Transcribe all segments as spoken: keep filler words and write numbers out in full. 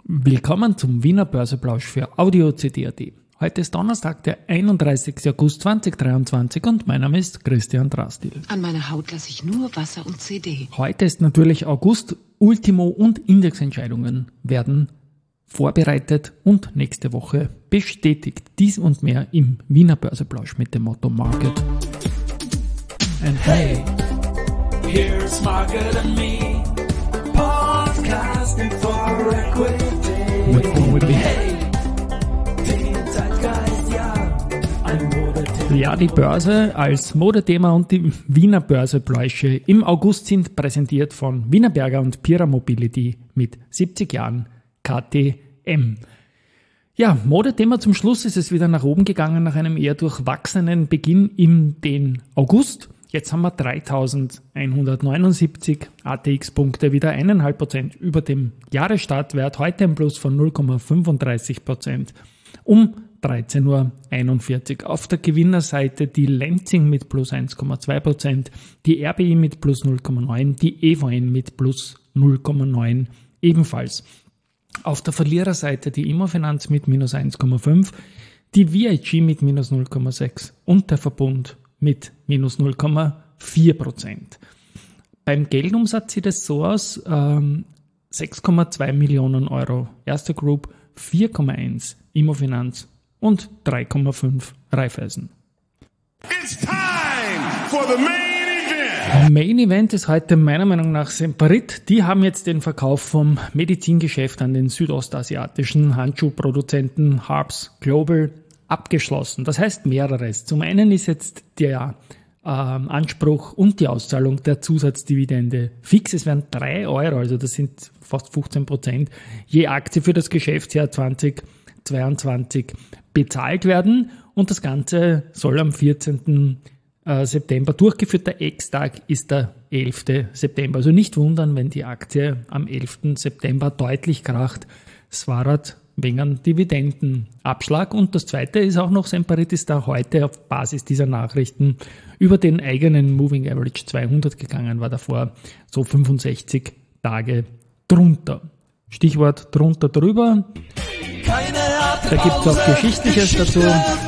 Willkommen zum Wiener Börseplausch für Audio C D punkt A T. Heute ist Donnerstag, der einunddreißigster August zweitausenddreiundzwanzig und mein Name ist Christian Drastil. An meiner Haut lasse ich nur Wasser und C D. Heute ist natürlich August, Ultimo und Indexentscheidungen werden vorbereitet und nächste Woche bestätigt. Dies und mehr im Wiener Börseplausch mit dem Motto Market. And hey, here's Market and Me, podcasting for equity. with, with, with, Hey, den Zeitgeist, ja, ein Modethema. Ja, die Börse als Modethema und die Wiener Börsepläusche im August sind präsentiert von Wienerberger und Pira Mobility mit siebzig Jahren K T M. Ja, Modethema zum Schluss ist es wieder nach oben gegangen nach einem eher durchwachsenen Beginn in den August. Jetzt haben wir dreitausendeinhundertneunundsiebzig A T X-Punkte, wieder eineinhalb Prozent über dem Jahresstartwert, heute ein Plus von null Komma fünfunddreißig Prozent um dreizehn Uhr einundvierzig. Auf der Gewinnerseite die Lenzing mit plus eins Komma zwei Prozent, die R B I mit plus null Komma neun, die E V N mit plus null Komma neun ebenfalls. Auf der Verliererseite die Immofinanz mit minus eins Komma fünf, die V I G mit minus null Komma sechs und der Verbund mit minus null Komma vier Prozent. Beim Geldumsatz sieht es so aus, ähm, sechs Komma zwei Millionen Euro Erste Group, vier Komma eins Immofinanz und drei Komma fünf Raiffeisen. It's time for the main event. Am Main Event ist heute meiner Meinung nach Semperit. Die haben jetzt den Verkauf vom Medizingeschäft an den südostasiatischen Handschuhproduzenten Harps Global abgeschlossen. Das heißt mehreres. Zum einen ist jetzt der äh, Anspruch und die Auszahlung der Zusatzdividende fix. Es werden drei Euro, also das sind fast fünfzehn Prozent, je Aktie für das Geschäftsjahr zweitausendzweiundzwanzig bezahlt werden. Und das Ganze soll am vierzehnten September durchgeführt. Der Ex-Tag ist der elften September. Also nicht wundern, wenn die Aktie am elften September deutlich kracht. Es war halt wegen Dividendenabschlag. Und das Zweite ist auch noch, Semperit ist da heute auf Basis dieser Nachrichten über den eigenen Moving Average zweihundert gegangen, war davor so fünfundsechzig Tage drunter. Stichwort drunter drüber. Da gibt es auch Geschichtliches dazu.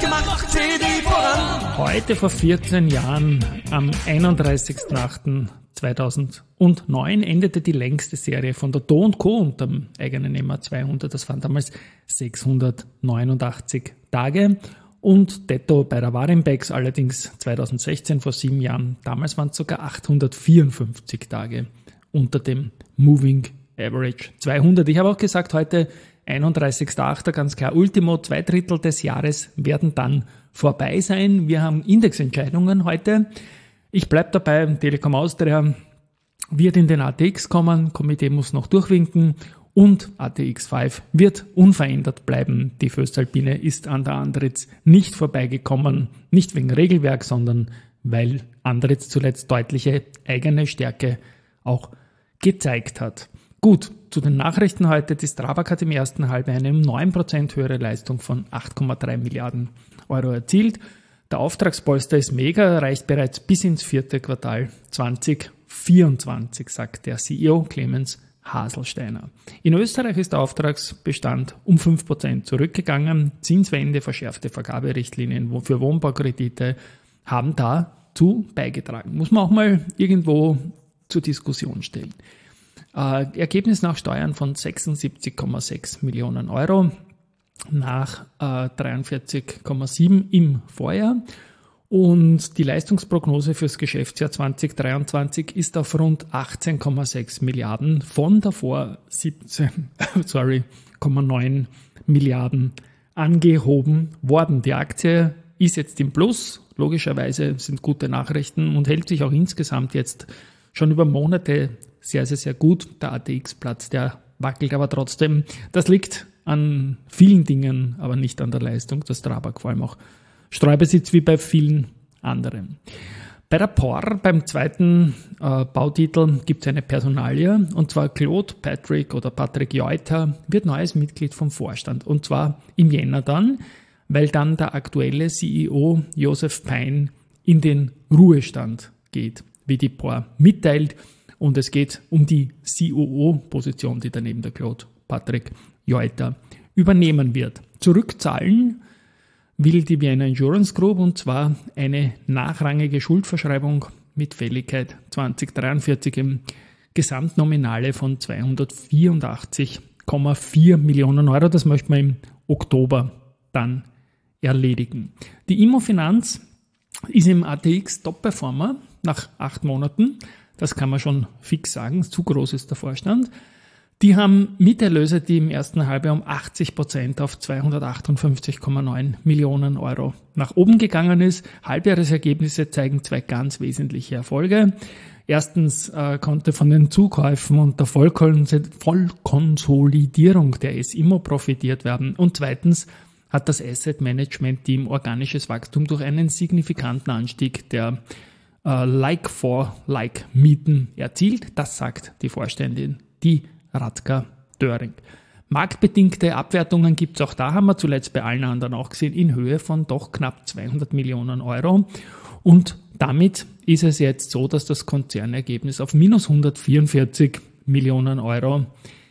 Heute vor vierzehn Jahren, am einunddreißigsten achten zweitausendneun, endete die längste Serie von der Do und Co. unter dem eigenen M A zweihundert. Das waren damals sechshundertneunundachtzig Tage. Und detto bei der Warimpex allerdings zweitausendsechzehn, vor sieben Jahren. Damals waren es sogar achthundertvierundfünfzig Tage unter dem Moving Average zweihundert. Ich habe auch gesagt, heute einunddreißigster achter ganz klar, Ultimo, zwei Drittel des Jahres werden dann vorbei sein. Wir haben Indexentscheidungen heute. Ich bleibe dabei, Telekom Austria wird in den A T X kommen, Komitee muss noch durchwinken und A T X fünf wird unverändert bleiben. Die Voestalpine ist an der Andritz nicht vorbeigekommen, nicht wegen Regelwerk, sondern weil Andritz zuletzt deutliche eigene Stärke auch gezeigt hat. Gut, zu den Nachrichten heute. Die Strabag hat im ersten Halbjahr eine um neun Prozent höhere Leistung von acht Komma drei Milliarden Euro erzielt. Der Auftragspolster ist mega, reicht bereits bis ins vierte Quartal zweitausendvierundzwanzig, sagt der C E O Clemens Haselsteiner. In Österreich ist der Auftragsbestand um fünf Prozent zurückgegangen. Zinswende, verschärfte Vergaberichtlinien für Wohnbaukredite haben dazu beigetragen. Muss man auch mal irgendwo zur Diskussion stellen. Äh, Ergebnis nach Steuern von sechsundsiebzig Komma sechs Millionen Euro nach äh, dreiundvierzig Komma sieben im Vorjahr. Und die Leistungsprognose fürs Geschäftsjahr zweitausenddreiundzwanzig ist auf rund achtzehn Komma sechs Milliarden von davor siebzehn Komma neun Milliarden angehoben worden. Die Aktie ist jetzt im Plus, logischerweise sind gute Nachrichten und hält sich auch insgesamt jetzt schon über Monate sehr, sehr, sehr gut. Der A T X-Platz, der wackelt aber trotzdem. Das liegt an vielen Dingen, aber nicht an der Leistung. Das Strabag vor allem auch Streubesitz wie bei vielen anderen. Bei der P O R, beim zweiten äh, Bautitel, gibt es eine Personalie, und zwar Claude Patrick oder Patrick Jeuter wird neues Mitglied vom Vorstand. Und zwar im Jänner dann, weil dann der aktuelle C E O Josef Pein in den Ruhestand geht, wie die P O R mitteilt. Und es geht um die C O O-Position, die daneben der Claude Patrick Jeuter übernehmen wird. Zurückzahlen will die Vienna Insurance Group, und zwar eine nachrangige Schuldverschreibung mit Fälligkeit zwanzig dreiundvierzig im Gesamtnominale von zweihundertvierundachtzig Komma vier Millionen Euro. Das möchte man im Oktober dann erledigen. Die Immofinanz ist im A T X Top-Performer nach acht Monaten. Das kann man schon fix sagen. Zu groß ist der Vorstand. Die haben Miterlöse, die im ersten Halbjahr um achtzig Prozent auf zweihundertachtundfünfzig Komma neun Millionen Euro nach oben gegangen ist. Halbjahresergebnisse zeigen zwei ganz wesentliche Erfolge. Erstens äh, konnte von den Zukäufen und der Vollkonsolidierung der S I M O profitiert werden. Und zweitens hat das Asset Management Team organisches Wachstum durch einen signifikanten Anstieg der äh, Like-for-Like-Mieten erzielt. Das sagt die Vorständin, die Radka Döring. Marktbedingte Abwertungen gibt es auch da, haben wir zuletzt bei allen anderen auch gesehen, in Höhe von doch knapp zweihundert Millionen Euro. Und damit ist es jetzt so, dass das Konzernergebnis auf minus hundertvierundvierzig Millionen Euro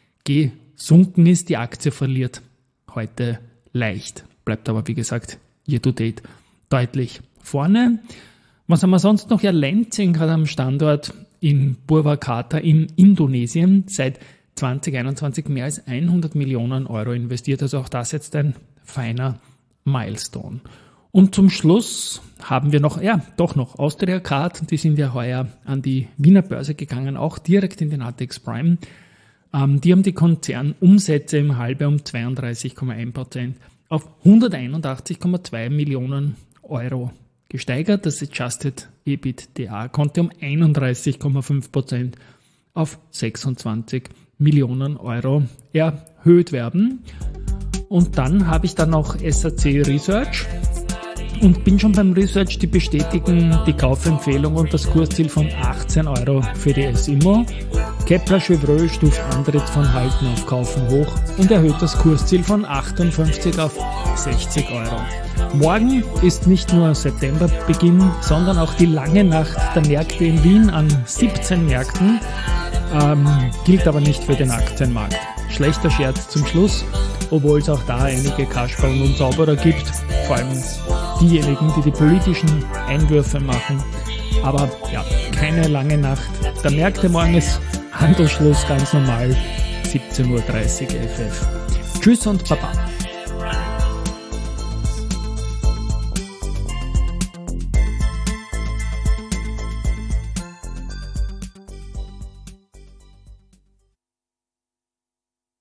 gesunken ist. Die Aktie verliert heute leicht, bleibt aber wie gesagt year to date deutlich vorne. Was haben wir sonst noch? Ja, Lenzing hat am Standort in Purwakarta in Indonesien seit zwanzig einundzwanzig mehr als hundert Millionen Euro investiert. Also auch das jetzt ein feiner Milestone. Und zum Schluss haben wir noch, ja, doch noch Austria Card. Die sind ja heuer an die Wiener Börse gegangen, auch direkt in den A T X Prime. Ähm, die haben die Konzernumsätze im Halbjahr um zweiunddreißig Komma eins Prozent auf hunderteinundachtzig Komma zwei Millionen Euro gesteigert. Das Adjusted EBITDA konnte um einunddreißig Komma fünf Prozent auf sechsundzwanzig Millionen Euro erhöht werden. Und dann habe ich dann noch S A C Research und bin schon beim Research, die bestätigen die Kaufempfehlung und das Kursziel von achtzehn Euro für die S I M O. Kepler Chevreux stuft Antritt von Halten auf Kaufen hoch und erhöht das Kursziel von achtundfünfzig auf sechzig Euro. Morgen ist nicht nur Septemberbeginn, sondern auch die lange Nacht der Märkte in Wien an siebzehn Märkten, ähm, gilt aber nicht für den Aktienmarkt. Schlechter Scherz zum Schluss, obwohl es auch da einige Kasperl und Zauberer gibt, vor allem diejenigen, die die politischen Einwürfe machen. Aber ja, keine lange Nacht der Märkte. Morgen ist Handelsschluss ganz normal, siebzehn Uhr dreißig F F. Tschüss und Baba.